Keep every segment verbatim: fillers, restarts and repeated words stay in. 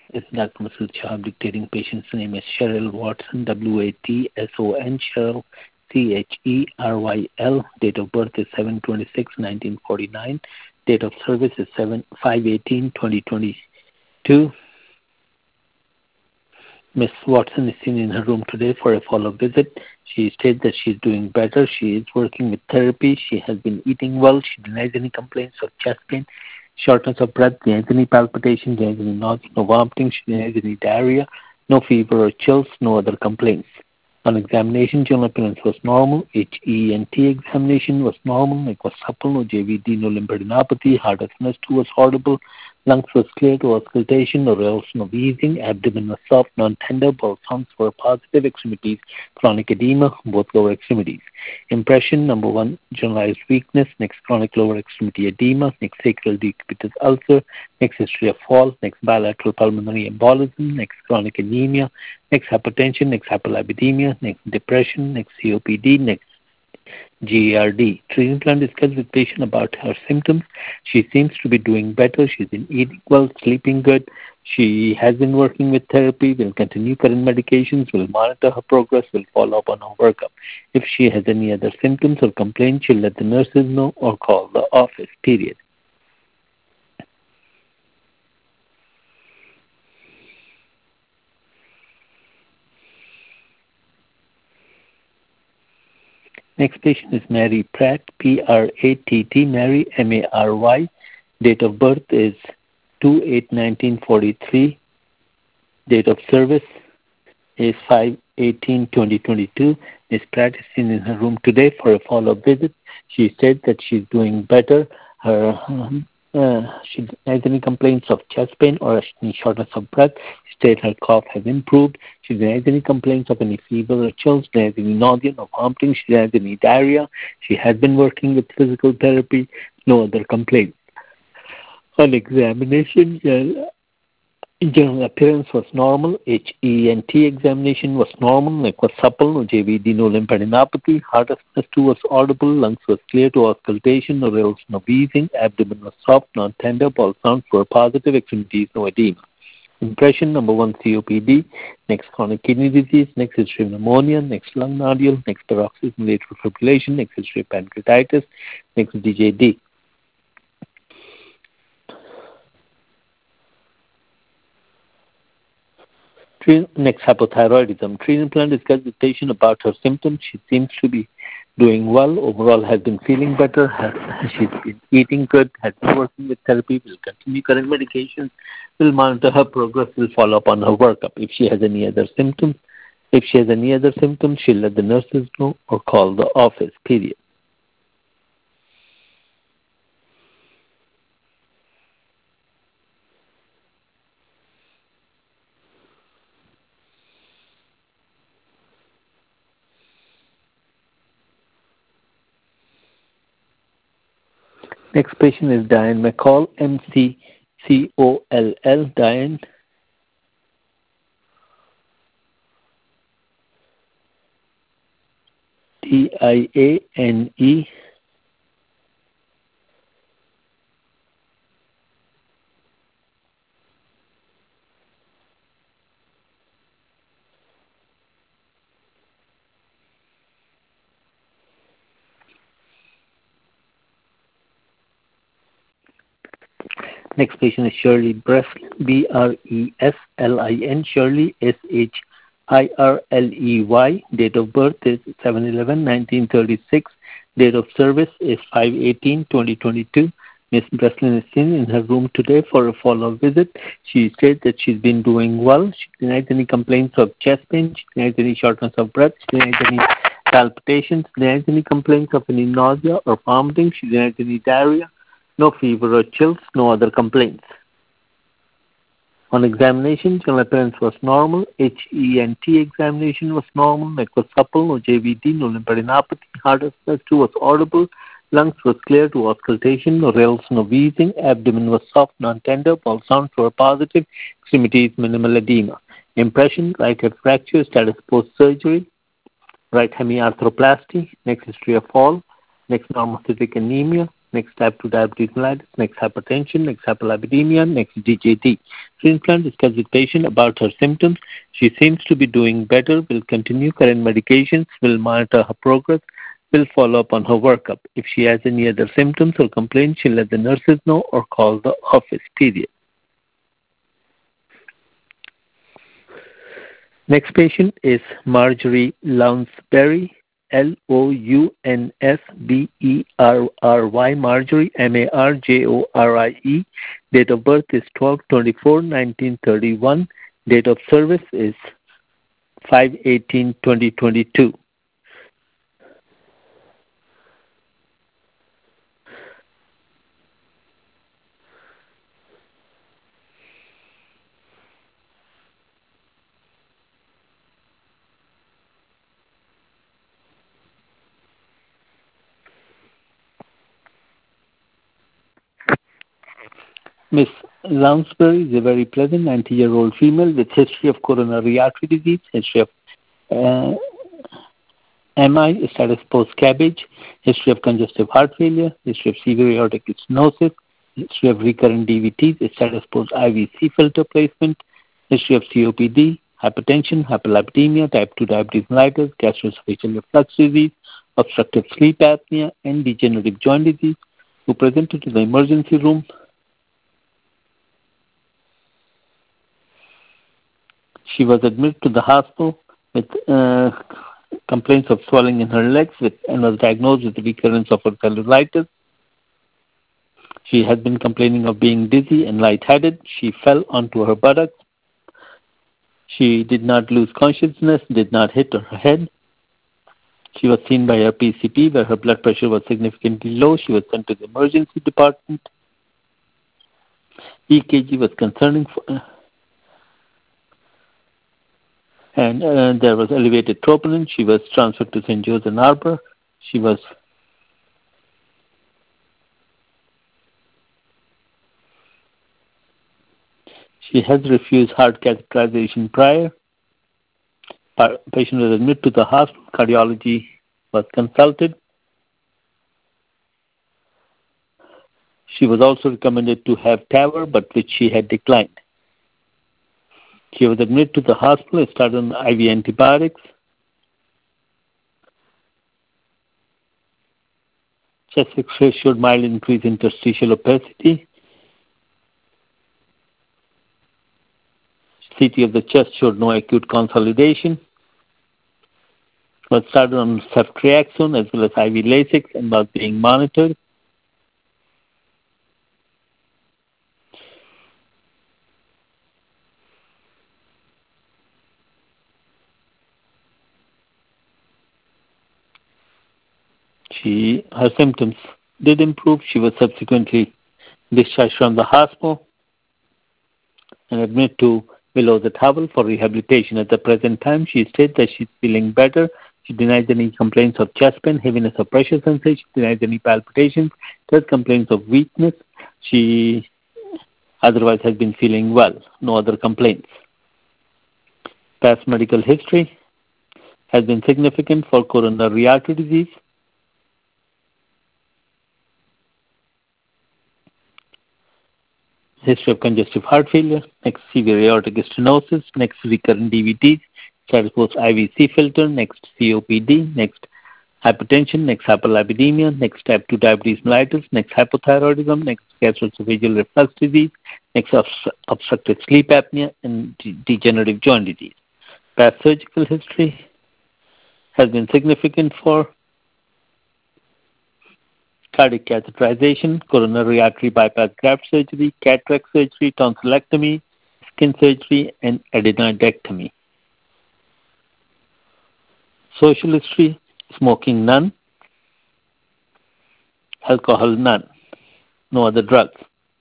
It's Doctor Masood Shahab dictating patient's name is Cheryl Watson, W A T S O N, Cheryl, C H E R Y L. Date of birth is seven twenty-six nineteen forty-nine. Date of service is five eighteen twenty twenty-two. Miss Watson is seen in her room today for a follow-up visit. She states that she is doing better. She is working with therapy. She has been eating well. She denies any complaints of chest pain, shortness of breath, denies any palpitation, denies any nausea, no vomiting, she denies any diarrhea, no fever or chills, no other complaints. On examination, general appearance was normal. H E N T examination was normal. Neck was supple, no J V D, no lymphadenopathy. Heart S N S two was audible. Lungs was clear to auscultation, no rales, no wheezing. Abdomen was soft, non-tender. Bowel sounds were positive. Extremities, chronic edema, both lower extremities. Impression, number one, generalized weakness. Next, chronic lower extremity edema. Next, sacral decubitus ulcer. Next, history of fall. Next, bilateral pulmonary embolism. Next, chronic anemia. Next, hypertension. Next, hyperlipidemia. Next, depression. Next, C O P D. Next, G E R D. Treatment plan discussed with patient about her symptoms. She seems to be doing better. She's been eating well, sleeping good. She has been working with therapy, will continue current medications, will monitor her progress, will follow up on her workup. If she has any other symptoms or complaints, she'll let the nurses know or call the office, period. Next patient is Mary Pratt, P R A T T, Mary, M A R Y. Date of birth is two eight nineteen forty-three. Date of service is five eighteen twenty twenty-two. Miss Pratt is seen in her room today for a follow-up visit. She said that she's doing better. Her um, uh, she has any complaints of chest pain or any shortness of breath. She said her cough has improved. She denies any complaints of any fever or chills. Denies any nausea or vomiting. She denies any diarrhea. She has been working with physical therapy. No other complaints. On examination, uh, general appearance was normal. H E N T examination was normal. Neck was supple. No J V D, no lymphadenopathy. Heart S N S two was audible. Lungs was clear to auscultation. No rales, no wheezing. Abdomen was soft, non-tender. Bowel sounds were positive. Extremities, no edema. Impression, number one, C O P D. Next, chronic kidney disease. Next, history of pneumonia. Next, lung nodule. Next, paroxysmal atrial fibrillation. Next, history of pancreatitis. Next, D J D. Next, hypothyroidism. Treatment plan discussed with patient about her symptoms. She seems to be doing well. Overall, has been feeling better. Has, she's been eating good. Has been working with therapy. Will continue current medications. Will monitor her progress. Will follow up on her workup. If she has any other symptoms, if she has any other symptoms, she'll let the nurses know or call the office. Period. Next patient is Diane McCall, M C C O L L, Diane. D I A N E. Next patient is Shirley Breslin, B R E S L I N, Shirley, S H I R L E Y. Date of birth is seven eleven nineteen thirty-six. Date of service is five eighteen twenty twenty-two. Miss Breslin is seen in her room today for a follow-up visit. She said that she's been doing well. She denies any complaints of chest pain. She denies any shortness of breath. She denies any palpitations. She denies any complaints of any nausea or vomiting. She denies any diarrhea. No fever or chills, no other complaints. On examination, general appearance was normal. H E N T examination was normal. Neck was supple, no J V D, no lymphadenopathy. Heart S N S two was audible. Lungs was clear to auscultation, no rales, no wheezing. Abdomen was soft, non-tender. Bowel sounds were positive. Extremities, minimal edema. Impression, right hip fracture, status post-surgery. Right hemiarthroplasty. Next, history of fall. Next, normocytic anemia. next type two diabetes mellitus, next hypertension, next hyperlipidemia, next D J T. Transplant discussed with patient about her symptoms. She seems to be doing better, will continue current medications, will monitor her progress, will follow up on her workup. If she has any other symptoms or complaints, she'll let the nurses know or call the office, period. Next patient is Marjorie Lounsbury, L O U N S B E R R Y, Marjorie, M A R J O R I E. Date of birth is twelve twenty-four nineteen thirty-one. Date of service is five eighteen twenty twenty-two. Miss Lounsbury is a very pleasant ninety-year-old female with history of coronary artery disease, history of uh, M I, status post-cabbage, history of congestive heart failure, history of severe aortic stenosis, history of recurrent D V Ts, status post-I V C filter placement, history of C O P D, hypertension, hyperlipidemia, type two diabetes mellitus, gastroesophageal reflux disease, obstructive sleep apnea, and degenerative joint disease, who presented to the emergency room. She was admitted to the hospital with uh, complaints of swelling in her legs with, and was diagnosed with recurrence of her cellulitis. She had been complaining of being dizzy and lightheaded. She fell onto her buttocks. She did not lose consciousness, did not hit her head. She was seen by her P C P where her blood pressure was significantly low. She was sent to the emergency department. E K G was concerning for, uh, and uh, there was elevated troponin. She was transferred to Saint Joseph Arbor. She was she has refused heart catheterization prior. Patient was admitted to the hospital. Cardiology was consulted. She was also recommended to have T A V R, but which she had declined. She was admitted to the hospital, started on I V antibiotics. Chest X-ray showed mild increase in interstitial opacity. C T of the chest showed no acute consolidation. Was started on ceftriaxone as well as I V Lasix and was being monitored. She, her symptoms did improve. She was subsequently discharged from the hospital and admitted to below the towel for rehabilitation. At the present time, she stated that she's feeling better. She denies any complaints of chest pain, heaviness or pressure sensation, denies any palpitations, does complaints of weakness. She otherwise has been feeling well, no other complaints. Past medical history has been significant for coronary artery disease. History of congestive heart failure, next severe aortic stenosis, next recurrent D V Ts, status post I V C filter, next C O P D, next hypertension, next hyperlipidemia, next type two diabetes mellitus, next hypothyroidism, next gastroesophageal reflux disease, next obst- obstructive sleep apnea, and de- degenerative joint disease. Past surgical history has been significant for cardiac catheterization, coronary artery bypass graft surgery, cataract surgery, tonsillectomy, skin surgery, and adenidectomy. Social history, smoking none, alcohol none, no other drugs.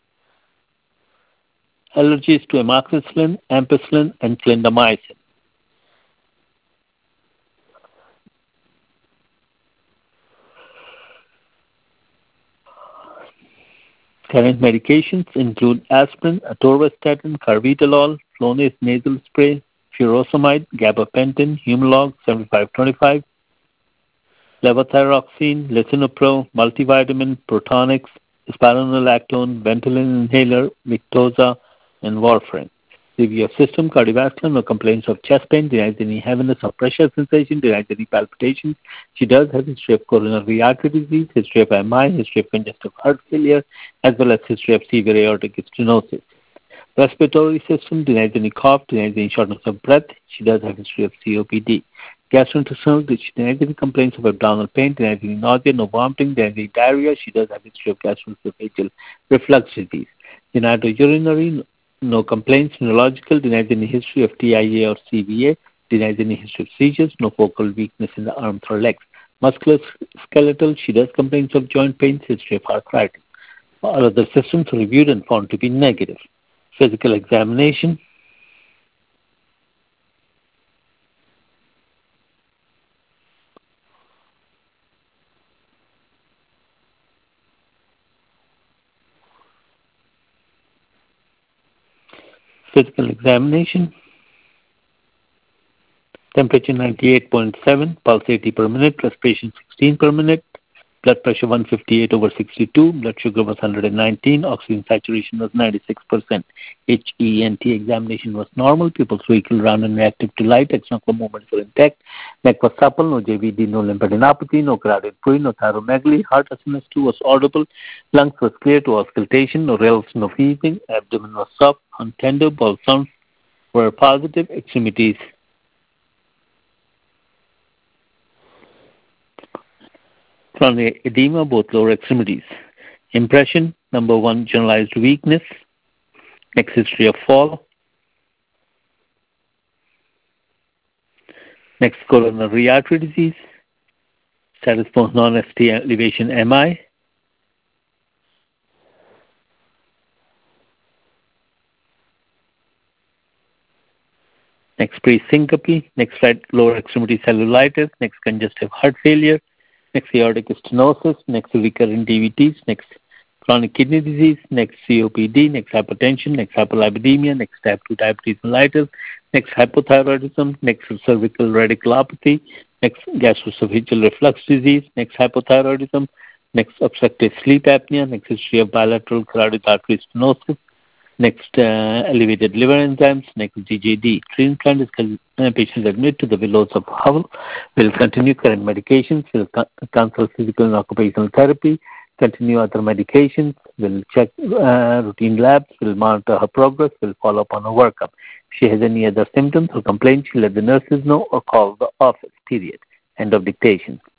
Allergies to amoxicillin, ampicillin, and clindamycin. Current medications include aspirin, atorvastatin, carvedilol, Flonase nasal spray, furosemide, gabapentin, Humalog seventy-five twenty-five. levothyroxine, lisinopril, multivitamin, Protonix, spironolactone, Ventolin inhaler, Victoza, and warfarin. Review of system, cardiovascular, no complaints of chest pain, denies any heaviness or pressure sensation, denies any palpitations. She does have history of coronary artery disease, history of M I, history of congestive heart failure, as well as history of severe aortic stenosis. Respiratory system, denies any cough, denies any shortness of breath. She does have history of C O P D. Gastrointestinal, she denies any complaints of abdominal pain, denies any nausea, no vomiting, denies any diarrhea. She does have history of gastroesophageal reflux disease. Genitourinary, no complaints. Neurological, denies any history of T I A or C V A, denies any history of seizures, no focal weakness in the arms or legs. Musculoskeletal, she does complaints of joint pains, history of arthritis. All other systems reviewed and found to be negative. Physical examination. Physical examination. Temperature ninety-eight point seven, pulse eighty per minute, respiration sixteen per minute, blood pressure one fifty-eight over sixty-two, blood sugar was one hundred nineteen, oxygen saturation was ninety-six percent. H E N T examination was normal, pupils vehicle round and reactive to light, extraocular movements were intact, neck was supple, no J V D, no lymphadenopathy, no carotid fluid, no thyromegaly, heart S M S two was audible, lungs was clear to auscultation, no rales, no wheezing, abdomen was soft, untender, bowel sounds were positive, extremities from the edema, both lower extremities. Impression, number one, generalized weakness. Next, history of fall. Next, coronary artery disease. Status post non-S T elevation M I. Next, pre-syncope. Next, right lower extremity cellulitis. Next, congestive heart failure. Next, aortic stenosis. Next, recurrent D V Ts. Next, chronic kidney disease. Next, C O P D. Next, hypertension. Next, hyperlipidemia. Next, type two diabetes mellitus. Next, hypothyroidism. Next, cervical radiculopathy. Next, gastroesophageal reflux disease. Next, hypothyroidism. Next, obstructive sleep apnea. Next, history of bilateral carotid artery stenosis. Next, uh, elevated liver enzymes. Next, G J D. Treatment plan is con- uh, patients admitted to the Willows of Howell. Will continue current medications. Will co- consult physical and occupational therapy. Continue other medications. Will check uh, routine labs. Will monitor her progress. Will follow up on her workup. If she has any other symptoms or complaints, she'll let the nurses know or call the office. Period. End of dictation.